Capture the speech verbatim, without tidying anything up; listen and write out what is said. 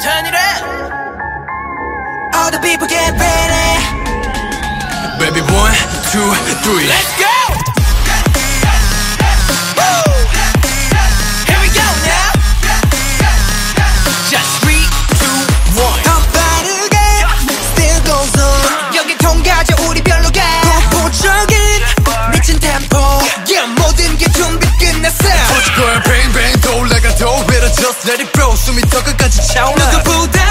Turn it up. All the people get ready. Baby, one, two, three. Let's go. Woo. Here we go now. Just three, two, one. 더 빠르게 still goes on. 여기 통과자 우리 별로 가. 공포적인 미친 템포. Yeah, 모든 게 준비 끝났어. Push girl, bang bang, 돌아가도 better just let it blow. 숨이 더 끝까지 차올라. 누구보다